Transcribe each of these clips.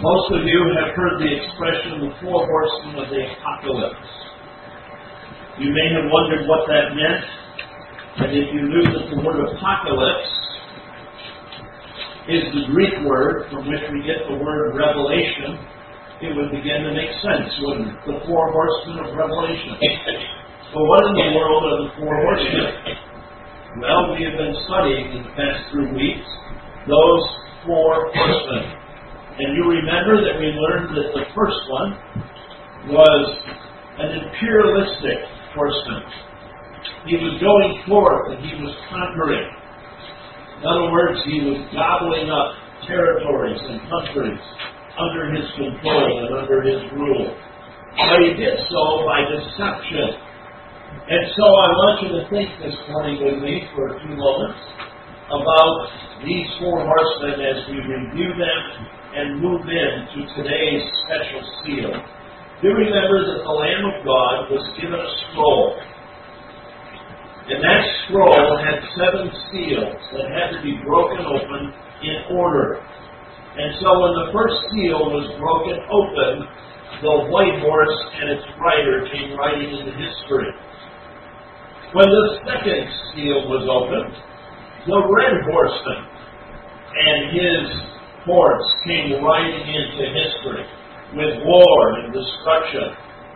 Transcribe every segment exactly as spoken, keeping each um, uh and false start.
Most of you have heard the expression, the four horsemen of the apocalypse. You may have wondered what that meant, and if you knew that the word apocalypse is the Greek word from which we get the word revelation, it would begin to make sense, wouldn't it? The four horsemen of Revelation. So what in the world are the four horsemen? Well, we have been studying in the past three weeks those four horsemen. And you remember that we learned that the first one was an imperialistic horseman. He was going forth and he was conquering. In other words, he was gobbling up territories and countries under his control and under his rule. But he did so by deception. And so I want you to think this morning with me for a few moments about these four horsemen as we review them and move into today's special seal. Do remember that the Lamb of God was given a scroll. And that scroll had seven seals that had to be broken open in order. And so when the first seal was broken open, the white horse and its rider came riding into history. When the second seal was opened, the red horseman and his horse came riding into history with war and destruction.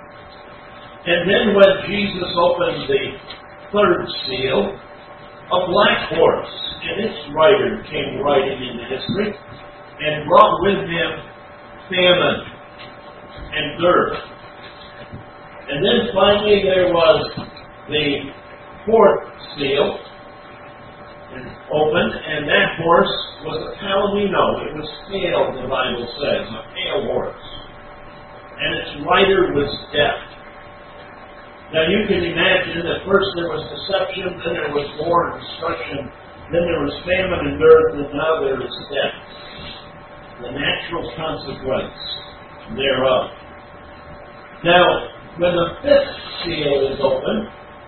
And then when Jesus opened the third seal, a black horse and its rider came riding into history and brought with him famine and dearth. And then finally there was the fourth seal opened, and that horse was a palomino. It was pale, the Bible says, a pale horse. And its rider was death. Now you can imagine that first there was deception, then there was war and destruction, then there was famine and dearth, and now there is death. The natural consequence thereof. Now, when the fifth seal is opened,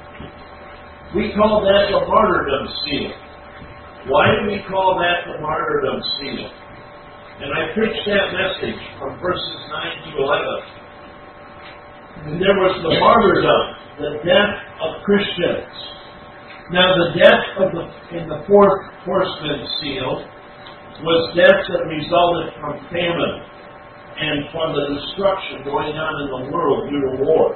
we call that the martyrdom seal. Why do we call that the martyrdom seal? And I preached that message from verses nine to eleven. And there was the martyrdom, the death of Christians. Now the death of the in the fourth horseman seal was death that resulted from famine and from the destruction going on in the world due to war.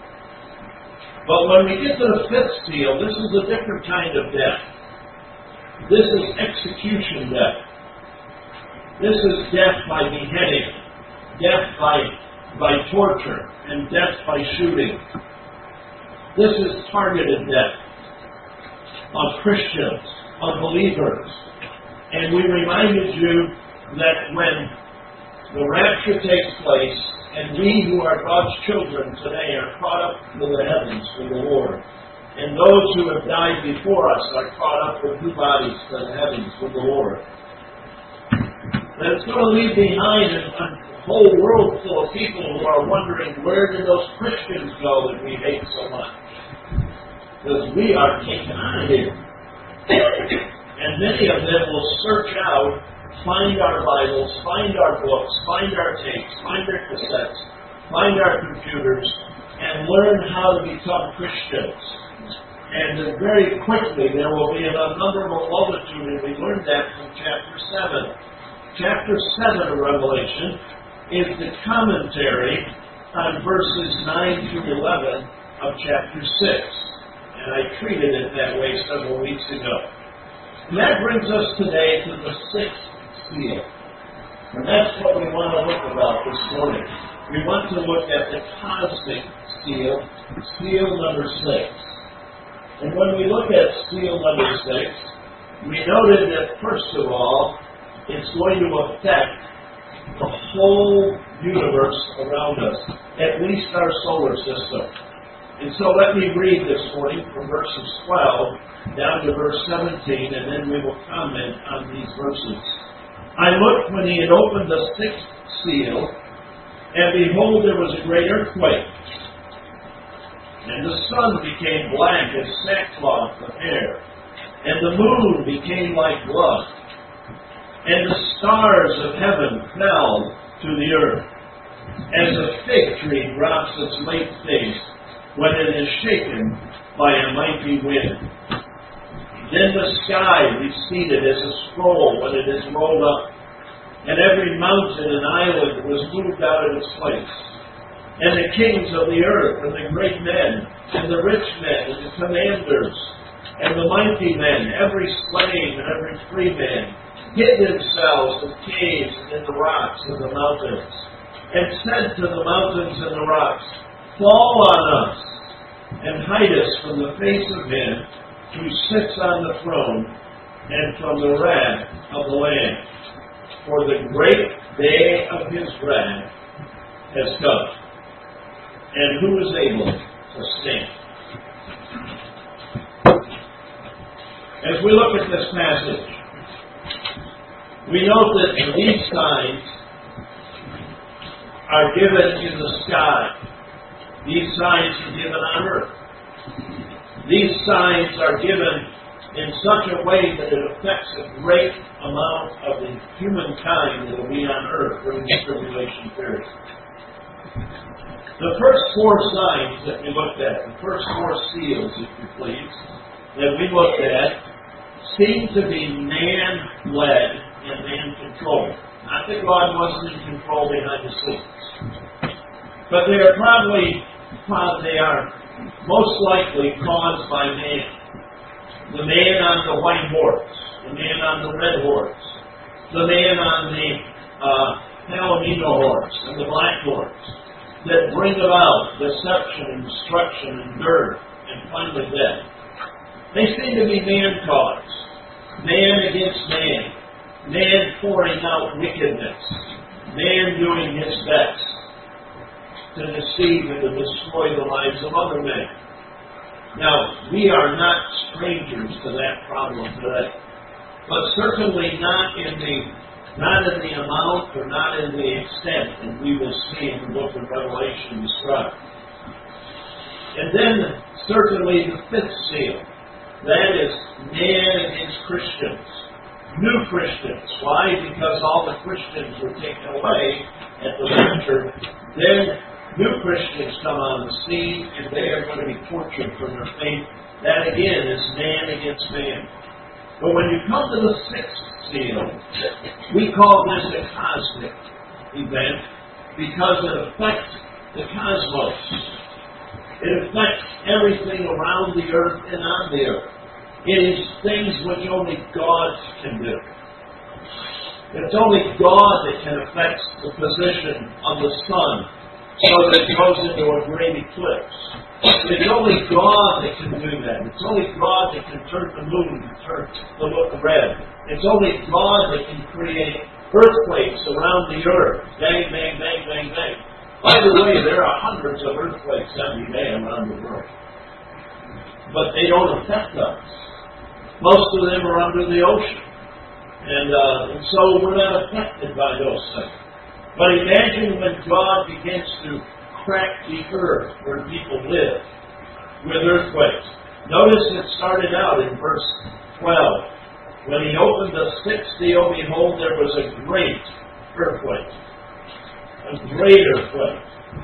But when we get to the fifth seal, this is a different kind of death. This is execution death. This is death by beheading, death by, by torture, and death by shooting. This is targeted death on Christians, on believers. And we reminded you that when the rapture takes place, and we who are God's children today are caught up to the heavens with the Lord. And those who have died before us are caught up with new bodies to the heavens with the Lord. And it's going to leave behind a, a whole world full of people who are wondering, where did those Christians go that we hate so much? Because we are taken out of here. And many of them will search out, find our Bibles, find our books, find our tapes, find our cassettes, find our computers, and learn how to become Christians. And then very quickly there will be an unnumberable multitude, and we learned that from chapter seven. Chapter seven of Revelation is the commentary on verses nine to eleven of chapter six. And I treated it that way several weeks ago. And that brings us today to the sixth seal. And that's what we want to look about this morning. We want to look at the cosmic seal, seal number six. And when we look at seal number six, we noted that first of all, it's going to affect the whole universe around us, at least our solar system. And so let me read this morning from verses twelve down to verse seventeen, and then we will comment on these verses. I looked when he had opened the sixth seal, and behold, there was a great earthquake. And the sun became black as sackcloth of hair, and the moon became like blood, and the stars of heaven fell to the throughout its late days, when it is shaken by a mighty wind. Then the sky receded as a scroll when it is rolled up, and every mountain and island was moved out of its place. And the kings of the earth, and the great men, and the rich men, and the commanders, and the mighty men, every slave and every free man, hid themselves in caves and in the rocks of the mountains, and said to the mountains and the rocks, Fall on us, and hide us from the face of him who sits on the throne, and from the wrath of the Lamb. For the great day of his wrath has come, and who is able to stand? As we look at this passage, we note that these signs are given in the sky. These signs are given on earth. These signs are given in such a way that it affects a great amount of the humankind that will be on earth during the tribulation period. The first four signs that we looked at, the first four seals, if you please, that we looked at, seem to be man-led and man-controlled. Not that God wasn't in control behind the scenes. But they are probably, they are most likely caused by man. The man on the white horse, the man on the red horse, the man on the uh, Palomino horse and the black horse, that bring about deception and destruction and dirt and finally death. They seem to be man-caused. Man against man. Man pouring out wickedness. Man doing his best to deceive and to destroy the lives of other men. Now, we are not strangers to that problem today. But certainly not in the not in the amount or not in the extent that we will see in the book of Revelation described. And then certainly the fifth seal. That is man against Christians. New Christians. Why? Because all the Christians were taken away at the rapture. Then new Christians come on the scene and they are going to be tortured for their faith. That again is man against man. But when you come to the sixth seal, we call this a cosmic event because it affects the cosmos. It affects everything around the earth and on the earth. It is things which only God can do. It's only God that can affect the position of the sun so that it goes into a great eclipse. It's only God that can do that. It's only God that can turn the moon and turn the look red. It's only God that can create earthquakes around the earth. Bang, bang, bang, bang, bang. By the way, there are hundreds of earthquakes every day around the world. But they don't affect us. Most of them are under the ocean. And, uh, and so we're not affected by those things. But imagine when God begins to crack the earth where people live with earthquakes. Notice it started out in verse twelve. When he opened the sixth seal, behold, there was a great earthquake. A great earthquake.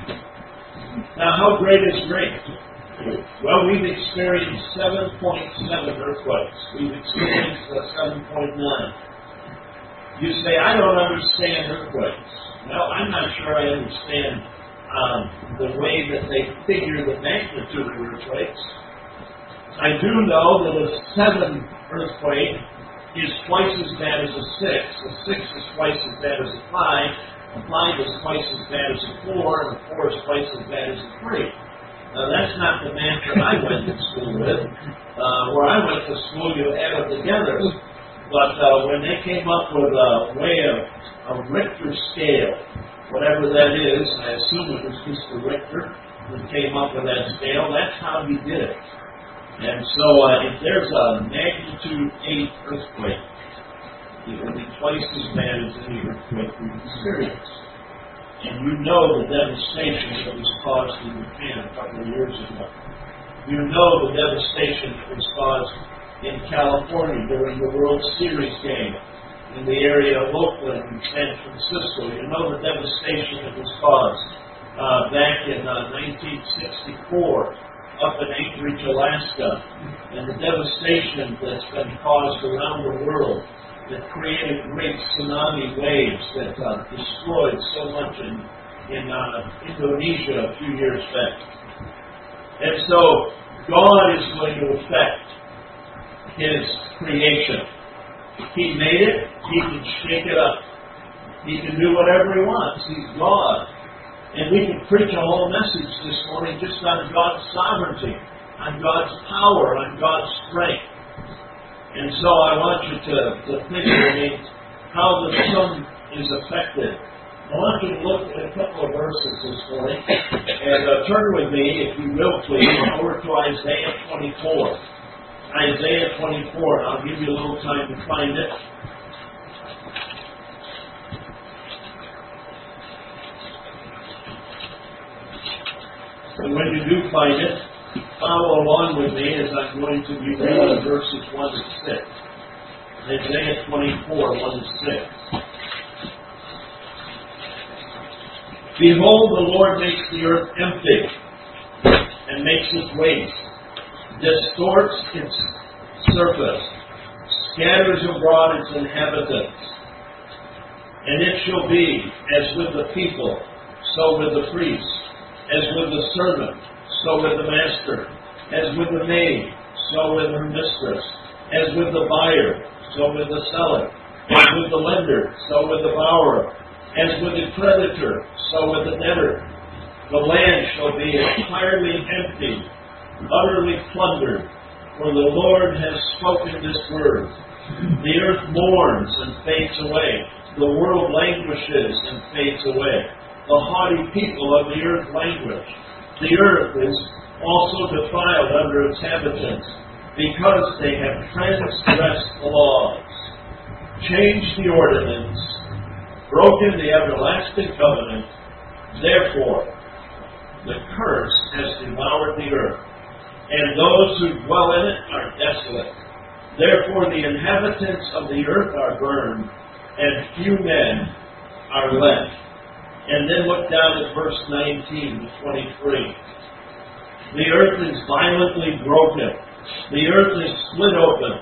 Now, how great is great? Well, we've experienced seven point seven earthquakes. We've experienced uh, seven point nine. You say, I don't understand earthquakes. Well, I'm not sure I understand um, the way that they figure the magnitude of earthquakes. I do know that a seven earthquake is twice as bad as a six. A six is twice as bad as a five. A five is twice as bad as a four. And a four is twice as bad as a three. Now, that's not the mantra I went to school with. Uh, where I went to school, you add them together. But uh, when they came up with a way of a Richter scale, whatever that is, I assume it was Mister Richter that came up with that scale, that's how he did it. And so uh, if there's a magnitude eight earthquake, it will be twice as bad as any earthquake we've experienced. And you know the devastation that was caused in Japan a couple of years ago. You know the devastation that was caused in California during the World Series game in the area of Oakland and San Francisco. You know the devastation that was caused uh, back in uh, nineteen sixty-four up in Anchorage, Alaska, and the devastation that's been caused around the world that created great tsunami waves that uh, destroyed so much in, in uh, Indonesia a few years back. And so God is going to affect His creation. He made it, He can shake it up. He can do whatever He wants. He's God. And we can preach a whole message this morning just on God's sovereignty, on God's power, on God's strength. And so I want you to, to think with me how the sun is affected. I want you to look at a couple of verses this morning. And uh, turn with me, if you will please, over to Isaiah twenty-four. Isaiah twenty-four. I'll give you a little time to find it. And when you do find it, follow along with me as I'm going to be reading verses one to six. Isaiah twenty-four, one to six. Behold, the Lord makes the earth empty and makes it waste, distorts its surface, scatters abroad its inhabitants. And it shall be as with the people, so with the priest, as with the servant, so with the master, as with the maid, so with her mistress, as with the buyer, so with the seller, as with the lender, so with the borrower, as with the creditor, so with the debtor. The land shall be entirely empty, utterly plundered, for the Lord has spoken this word. The earth mourns and fades away. The world languishes and fades away. The haughty people of the earth languish. The earth is also defiled under its inhabitants, because they have transgressed the laws, changed the ordinance, broken the everlasting covenant. Therefore, the curse has devoured the earth, and those who dwell in it are desolate. Therefore, the inhabitants of the earth are burned, and few men are left. And then look down at verse nineteen to twenty-three. The earth is violently broken. The earth is split open.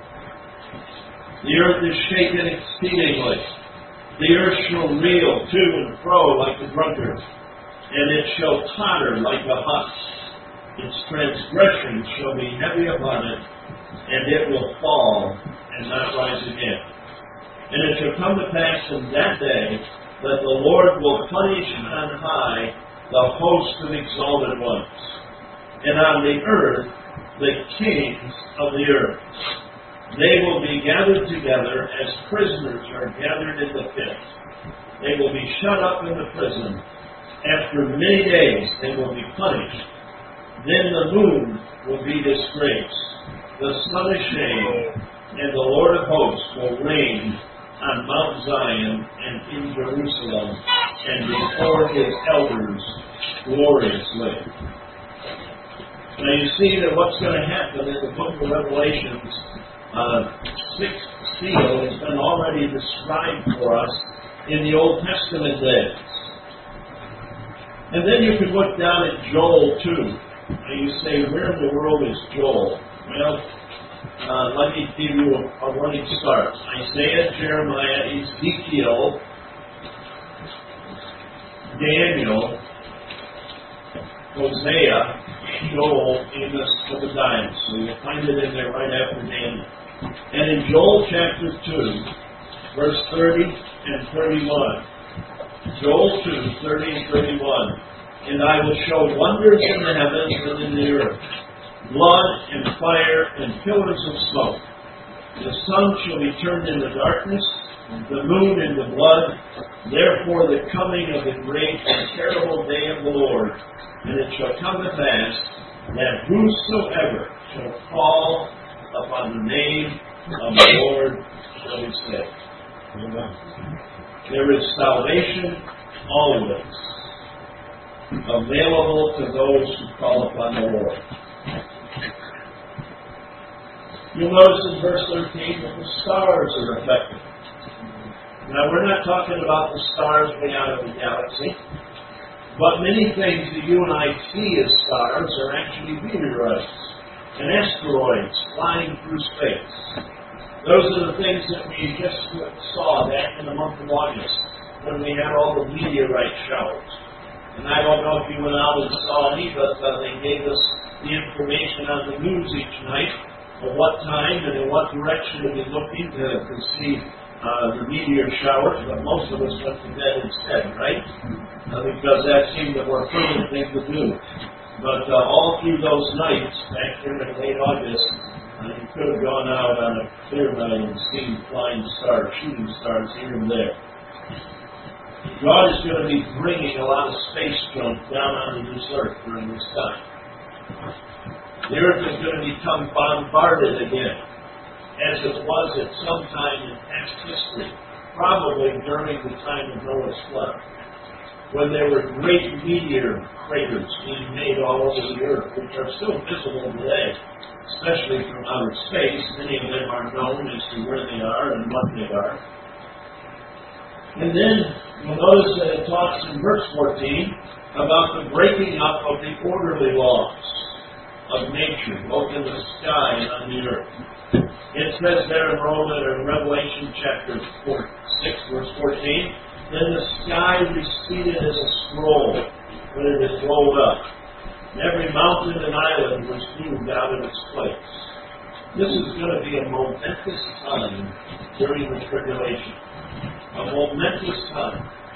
The earth is shaken exceedingly. The earth shall reel to and fro like a drunkard, and it shall totter like a hut. Its transgressions shall be heavy upon it, and it will fall and not rise again. And it shall come to pass in that day that the Lord will punish on high the host of exalted ones, and on the earth the kings of the earth. They will be gathered together as prisoners are gathered in the pit. They will be shut up in the prison. After many days they will be punished. Then the moon will be disgraced, the sun ashamed, and the Lord of hosts will reign on Mount Zion and in Jerusalem, and before His elders gloriously. Now you see that what's going to happen in the book of Revelation's uh, sixth seal has been already described for us in the Old Testament days. And then you can look down at Joel two, and you say, where in the world is Joel? Well, Uh, let me give you a, a running start. Isaiah, Jeremiah, Ezekiel, Daniel, Hosea, Joel, Amos, Obadiah. So you'll find it in there right after Daniel. And in Joel chapter two, verse thirty and thirty-one. Joel two, thirty and thirty-one. And I will show wonders in the heavens and in the earth, blood and fire and pillars of smoke. The sun shall be turned into darkness, the moon into blood. Therefore the coming of the great and terrible day of the Lord. And it shall come to pass that whosoever shall call upon the name of the Lord shall be saved. Amen. There is salvation always available to those who call upon the Lord. You'll notice in verse thirteen that the stars are affected. Now, we're not talking about the stars way out of the galaxy. But many things that you and I see as stars are actually meteorites and asteroids flying through space. Those are the things that we just saw back in the month of August when we had all the meteorite showers. And I don't know if you went out and saw any, but uh, they gave us the information on the news each night of what time and in what direction to be looking to, to see uh, the meteor showers. But most of us went to bed instead, right? Uh, because that seemed the more prudent thing to do. But uh, all through those nights, back here in late August, uh, you could have gone out on a clear night and seen flying stars, shooting stars here and there. God is going to be bringing a lot of space junk down onto this earth during this time. The earth is going to become bombarded again, as it was at some time in past history, probably during the time of Noah's flood, when there were great meteor craters being made all over the earth, which are still visible today, especially from outer space. Many of them are known as to where they are and what they are. And then you'll notice that it talks in verse fourteen about the breaking up of the orderly laws of nature, both in the sky and on the earth. It says there in Roman or Revelation chapter four, six, verse fourteen, then the sky receded as a scroll when it is rolled up. And every mountain and island was moved out of its place. This is going to be a momentous time during the tribulation. A momentous time.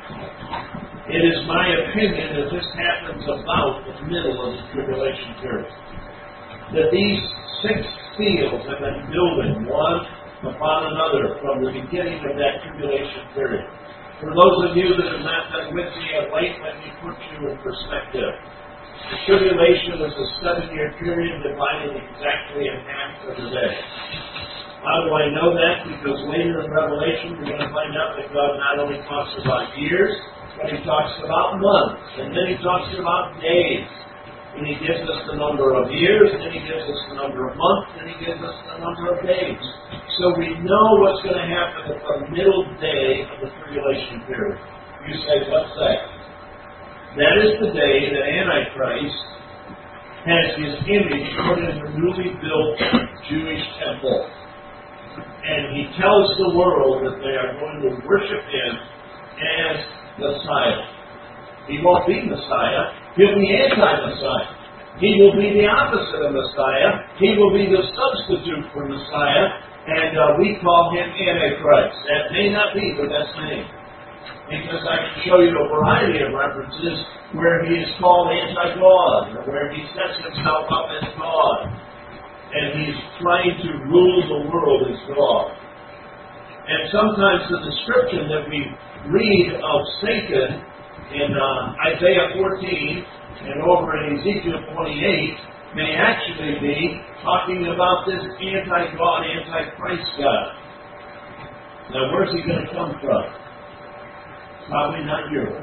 It is my opinion that this happens about the middle of the tribulation period. That these six seals have been building one upon another from the beginning of that tribulation period. For those of you that have not been with me of late, let me put you in perspective. The tribulation is a seven-year period divided exactly in half of the day. How do I know that? Because later in Revelation, we're going to find out that God not only talks about years, but He talks about months, and then He talks about days. And He gives us the number of years, and He gives us the number of months, and He gives us the number of days. So we know what's going to happen at the middle day of the tribulation period. You say, what's that? That is the day that Antichrist has his image put in the newly built Jewish temple. And he tells the world that they are going to worship Him as Messiah. He won't be Messiah. He'll be anti-Messiah. He will be the opposite of Messiah. He will be the substitute for Messiah. And uh, we call Him Antichrist. That may not be the best name. Because I can show you a variety of references where He is called anti-God, or where He sets Himself up as God. And He's trying to rule the world as God. And sometimes the description that we read of Satan in uh, Isaiah fourteen and over in Ezekiel twenty-eight may actually be talking about this anti-God, anti-Christ God. Now, where's he going to come from? Probably not Europe.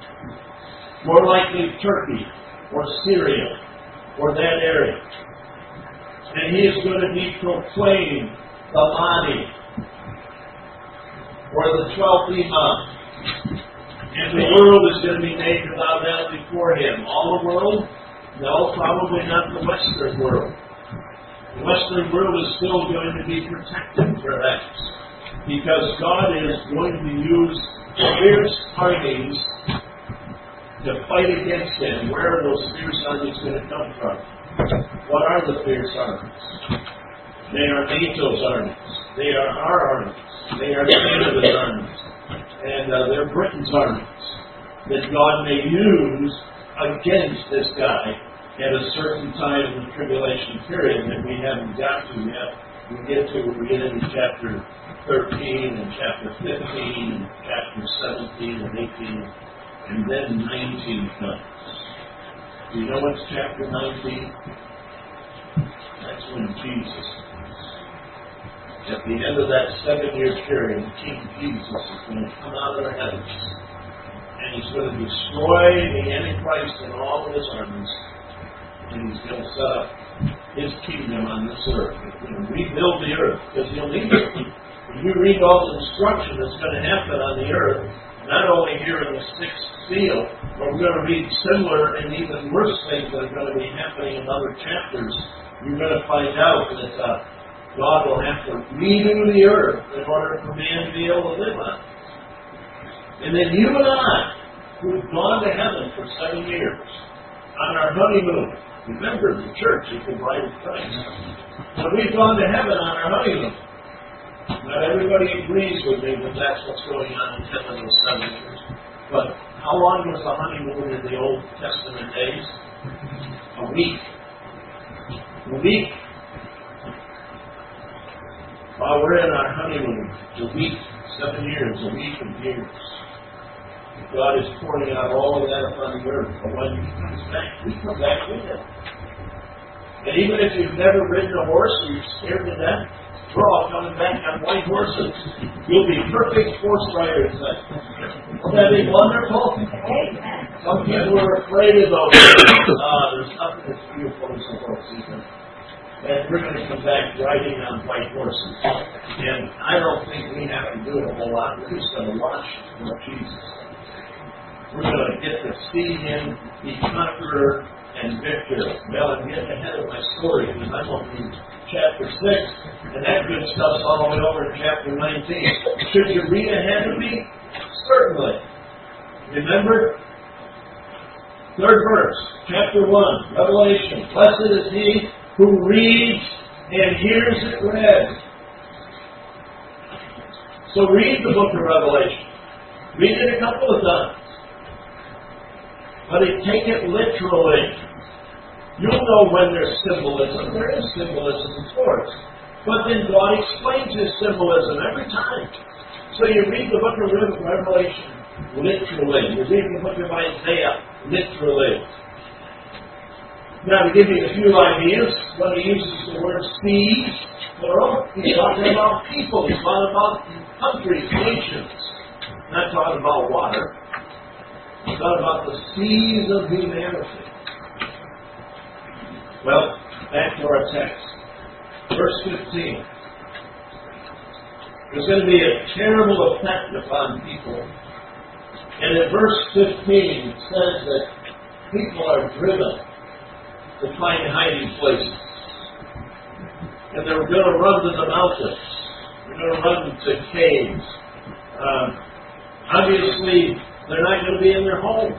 More likely Turkey or Syria or that area. And he is going to be proclaimed the Mahdi, or the twelfth Imam. And the world is going to be made to bow down before him. All the world? No, probably not the Western world. The Western world is still going to be protected, perhaps, because God is going to use fierce armies to fight against him. Where are those fierce armies going to come from? What are the fierce armies? They are NATO's armies. They are our armies. They are Canada's armies. And uh, they're Britain's armies that God may use against this guy at a certain time in the tribulation period that we haven't got to yet. We'll get to when we get into chapter thirteen and chapter fifteen and chapter seventeen and eighteen, and then nineteen comes. Do you know what's chapter nineteen? That's when Jesus comes. At the end of that seven-year period, King Jesus is going to come out of the heavens, and He's going to destroy the Antichrist and all of his armies, and He's going to set up His kingdom on this earth. He's going to rebuild the earth, because He'll need it. When you read all the destruction that's going to happen on the earth, not only here in the sixth seal, but we're going to read similar and even worse things that are going to be happening in other chapters. You're going to find out that uh, God will have to renew the earth in order for man to be able to live on it. And then you and I, who've gone to heaven for seven years, on our honeymoon, remember the church is the bride of Christ. When we've gone to heaven on our honeymoon, not everybody agrees with me that that's what's going on in ten of those seven years. But how long was the honeymoon in the Old Testament days? A week. A week. While we're in our honeymoon, a week, seven years, a week of years. God is pouring out all of that upon the earth. But when He comes back, we come back with Him. And even if you've never ridden a horse or you're scared to death, we're all coming back on white horses. You'll be perfect horse riders then. Won't that be wonderful? Some people are afraid of those. Uh, there's nothing as beautiful as a horse, even. And we're going to come back riding on white horses. And I don't think we have to do it a whole lot. We're just going to watch for Jesus. We're going to get to see Him be conqueror and victor. Well, I'm getting ahead of my story because I'm going to read chapter six, and that good stuff's all the way over to chapter nineteen. Should you read ahead of me? Certainly. Remember? Third verse, chapter one, Revelation. Blessed is he who reads and hears it read. So read the book of Revelation. Read it a couple of times. But take it literally. You'll know when there's symbolism. There is symbolism, of course. But then God explains His symbolism every time. So you read the book of Revelation literally. You read the book of Isaiah literally. Now, to give you a few ideas, when He uses the word seas, plural, He's talking about people. He's talking about countries, nations. Not talking about water. He's talking about the seas of humanity. Well, back to our text. Verse fifteen. There's going to be a terrible effect upon people. And in verse fifteen, it says that people are driven to find hiding places. And they're going to run to the mountains. They're going to run to caves. Um, obviously, they're not going to be in their homes.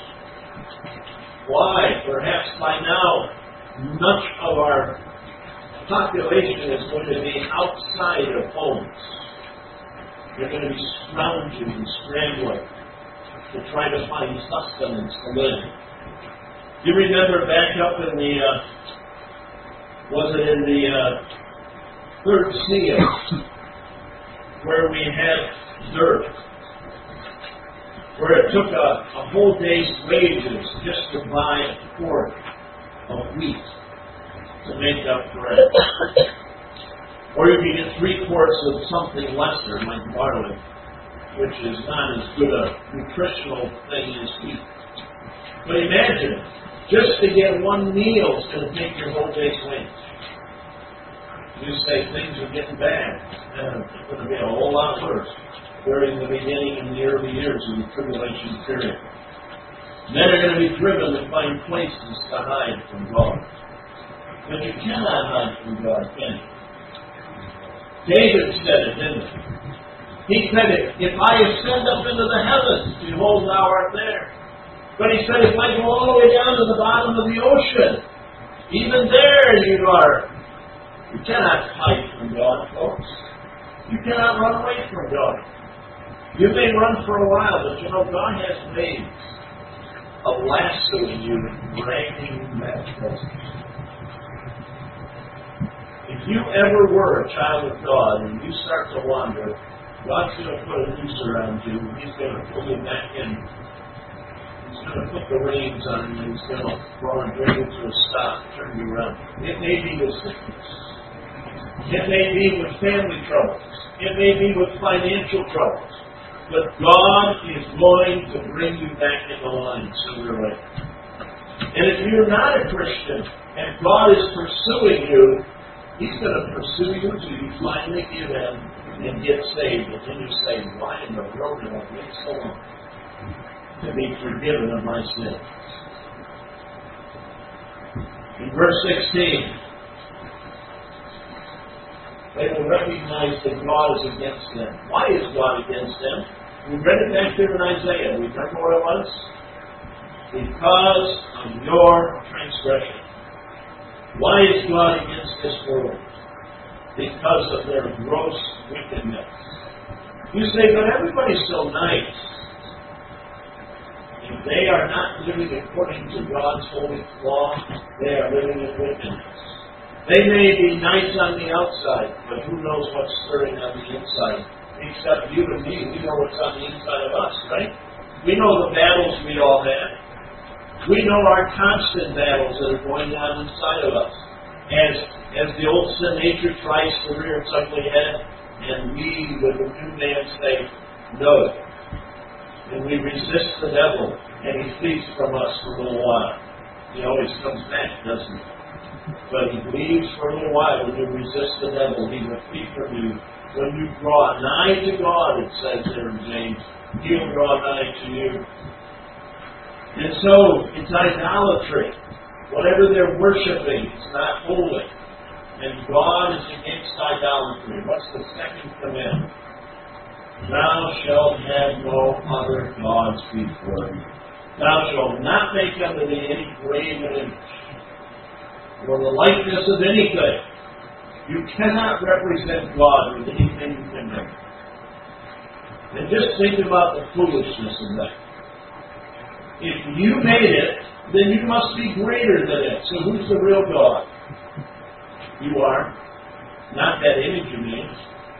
Why? Perhaps by now, much of our population is going to be outside of homes. They're going to be scrounging and scrambling to try to find sustenance to live. You remember back up in the, uh, was it in the uh, third seal, where we had dirt, where it took a, a whole day's wages just to buy a quart of wheat to make up bread. Or you can get three quarts of something lesser, like barley, which is not as good a nutritional thing as wheat. But imagine, just to get one meal is going to take your whole day's wage. You say things are getting bad, and it's going to be a whole lot worse during the beginning and the early years of the tribulation period. Men are going to be driven to find places to hide from God. But you cannot hide from God, can you? David said it, didn't he? He said it, if I ascend up into the heavens, behold, thou art there. But he said, if I go all the way down to the bottom of the ocean, even there you are. You cannot hide from God, folks. You cannot run away from God. You may run for a while, but you know, God has made a lasso in you dragging you back closer. If you ever were a child of God and you start to wander, God's going to put a noose around you. He's going to pull you back in. He's going to put the reins on you. He's going to draw and bring you to a stop, turn you around. It may be with sickness. It may be with family troubles. It may be with financial troubles. But God is going to bring you back in the line sooner or later. And if you're not a Christian and God is pursuing you, He's going to pursue you until you finally give in and get saved. And then you say, why in the world did I wait so long to be forgiven of my sins? In verse sixteen, they will recognize that God is against them. Why is God against them? We read it back there in Isaiah. We remember what it was? Because of your transgression. Why is God against this world? Because of their gross wickedness. You say, but everybody's so nice. If they are not living according to God's holy law, they are living in wickedness. They may be nice on the outside, but who knows what's stirring on the inside? Except you and me, we know what's on the inside of us, right? We know the battles we all have. We know our constant battles that are going on inside of us. As as the old sin nature tries to rear its ugly head, and we, with the new man's faith, know it. And we resist the devil, and he flees from us for a little while. He always comes back, doesn't he? But he leaves for a little while. When you resist the devil, he will flee from you. When you draw nigh to God, it says there in James, he'll draw nigh to you. And so, it's idolatry. Whatever they're worshiping, it's not holy. And God is against idolatry. What's the second commandment? Thou shalt have no other gods before me. Thou shalt not make unto thee any graven image, or the likeness of anything. You cannot represent God with anything you can make. And just think about the foolishness of that. If you made it, then you must be greater than it. So who's the real God? You are. Not that image you made.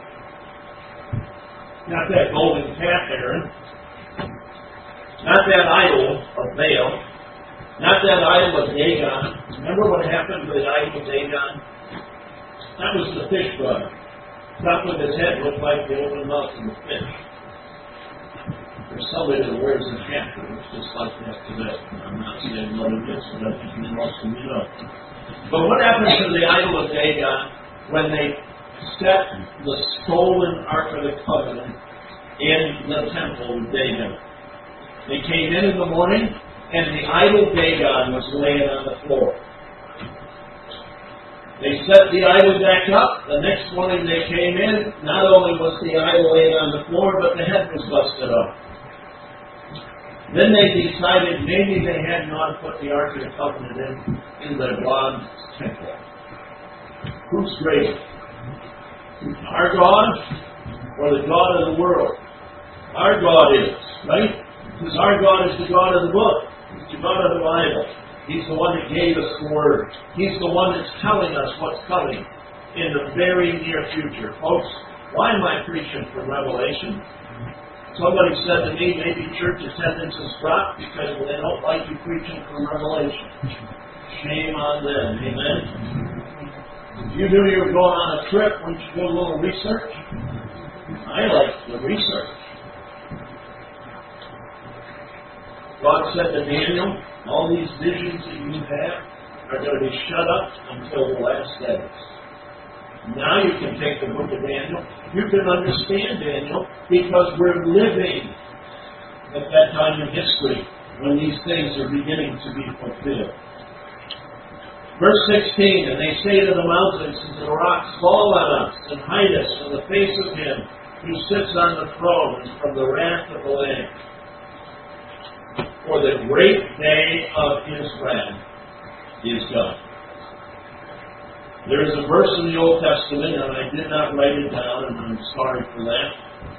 Not that golden calf, Aaron. Not that idol of Baal. Not that idol of Dagon. Remember what happened to the idol of Dagon? That was the fish god. Top of his head looked like the open mouth of the fish. There's somebody that wears a hat that looks just like that today. I'm not saying what it is, but that's just most of you know. But what happened to the idol of Dagon when they set the stolen Ark of the Covenant in the temple of Dagon? They came in in the morning, and the idol Dagon was laying on the floor. They set the idol back up. The next morning they came in. Not only was the idol laying on the floor, but the head was busted off. Then they decided maybe they had not put the Ark of the Covenant in, in the God's temple. Who's greater? Our God or the God of the world? Our God is, right? Because our God is the God of the book. He's the God of the Bible. He's the one that gave us the Word. He's the one that's telling us what's coming in the very near future. Folks, why am I preaching from Revelation? Somebody said to me, maybe church attendance has dropped because they don't like you preaching from Revelation. Shame on them, amen? If you knew you were going on a trip, wouldn't you do a little research? I like the research. God said to Daniel, all these visions that you have are going to be shut up until the last days. Now you can take the book of Daniel. You can understand Daniel because we're living at that time in history when these things are beginning to be fulfilled. Verse sixteen, and they say to the mountains and to the rocks, fall on us and hide us from the face of him who sits on the throne and from the wrath of the Lamb. For the great day of his wrath is done. There is a verse in the Old Testament, and I did not write it down, and I'm sorry for that.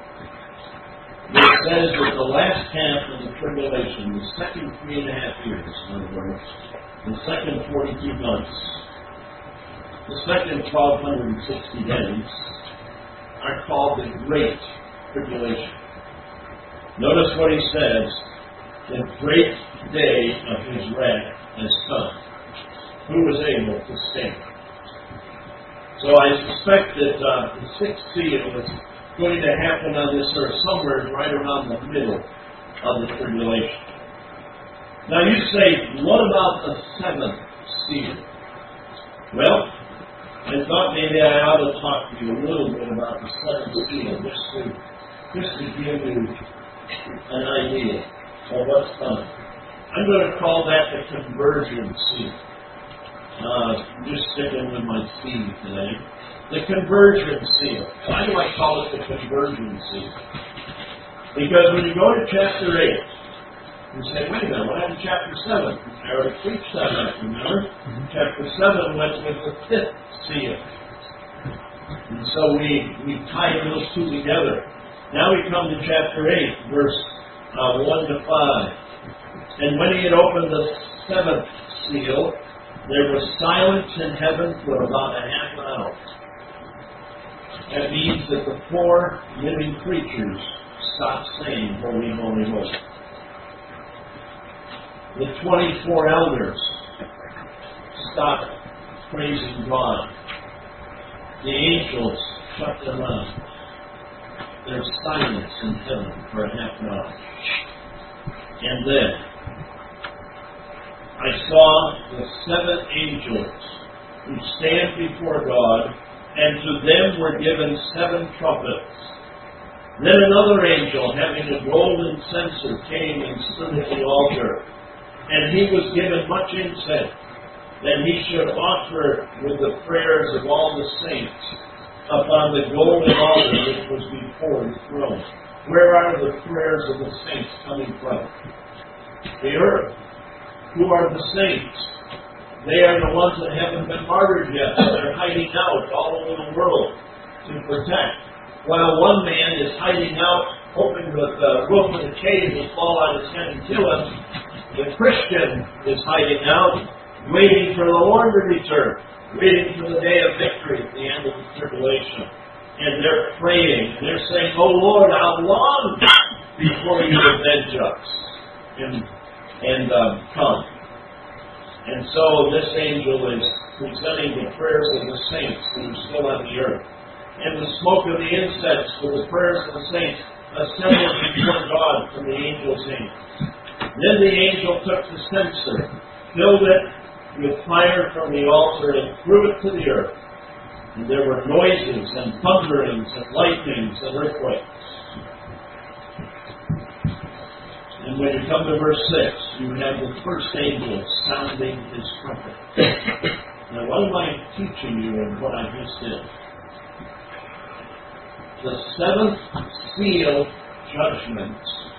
It says that the last half of the tribulation, the second three and a half years, in other words, the second forty-two months, the second twelve sixty days, are called the Great Tribulation. Notice what he says. The great day of his wrath has come. Who was able to stand? So I suspect that uh, the sixth seal is going to happen on this earth somewhere right around the middle of the tribulation. Now you say, what about the seventh seal? Well, I thought maybe I ought to talk to you a little bit about the seventh seal, just to, just to give you an idea of what's coming. I'm going to call that the conversion seal. Uh, just sticking with my seed today. The conversion seal. Why do I call it the conversion seal? Because when you go to chapter eight, you say, wait a minute, what happened to chapter seven? I already preached that, remember? Mm-hmm. Chapter seven went with the fifth seal. And so we, we tied those two together. Now we come to chapter eight, verse uh, one to five. And when he had opened the seventh seal, there was silence in heaven for about a half an hour. That means that the four living creatures stopped saying, holy, holy, holy. The twenty-four elders stopped praising God. The angels shut their mouths. There's silence in heaven for a half an hour. And then I saw the seven angels who stand before God, and to them were given seven trumpets. Then another angel, having a golden censer, came and stood at the altar. And he was given much incense, that he should offer with the prayers of all the saints upon the golden altar which was before the throne. Where are the prayers of the saints coming from? The earth. Who are the saints? They are the ones that haven't been martyred yet. They're hiding out all over the world to protect. While one man is hiding out, hoping that the roof of the cave will fall on his head and kill him, the Christian is hiding out, waiting for the Lord to return, waiting for the day of victory at the end of the tribulation. And they're praying, and they're saying, oh Lord, how long before you avenge us and, and um, come? And so this angel is presenting the prayers of the saints who are still on the earth. And the smoke of the incense for the prayers of the saints ascended before God from the angel's hand. Then the angel took the censer, filled it with fire from the altar, and threw it to the earth. And there were noises and thunderings and lightnings and earthquakes. And when you come to verse six, you have the first angel sounding his trumpet. Now what am I teaching you in what I just did? The seventh seal judgment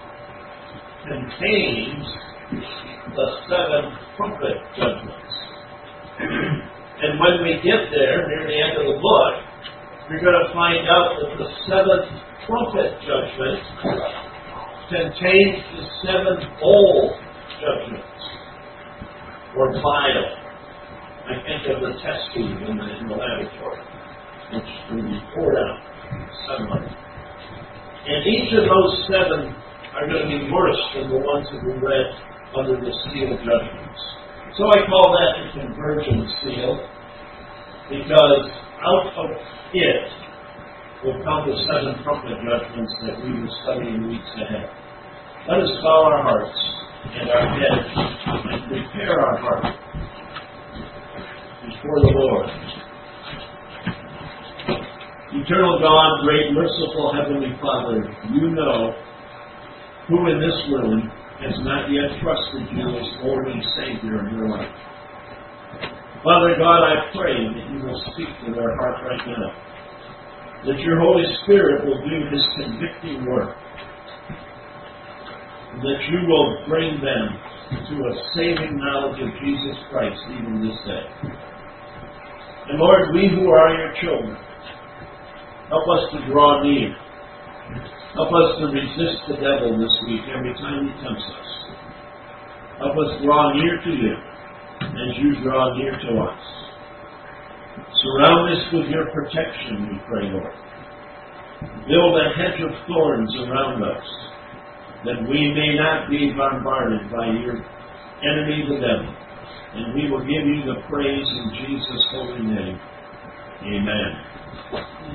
contains the seven trumpet judgments. And when we get there, near the end of the book, we're going to find out that the seventh trumpet judgment contains the seven bowl judgments, or vial. I think of the test tube in the, in the laboratory, which will be poured out. Seven of them. And each of those seven are going to be worse than the ones that we read under the seal judgments. So I call that the conversion seal, because out of it will come the seven trumpet judgments that we will study in weeks ahead. Let us bow our hearts and our heads and prepare our heart before the Lord. Eternal God, great, merciful Heavenly Father, you know who in this room has not yet trusted you as Lord and Savior in your life. Father God, I pray that you will speak to their heart right now, that your Holy Spirit will do his convicting work, that you will bring them to a saving knowledge of Jesus Christ even this day. And Lord, we who are your children, help us to draw near. Help us to resist the devil this week every time he tempts us. Help us draw near to you as you draw near to us. Surround us with your protection, we pray, Lord. Build a hedge of thorns around us, that we may not be bombarded by your enemy, the devil. And we will give you the praise in Jesus' holy name. Amen.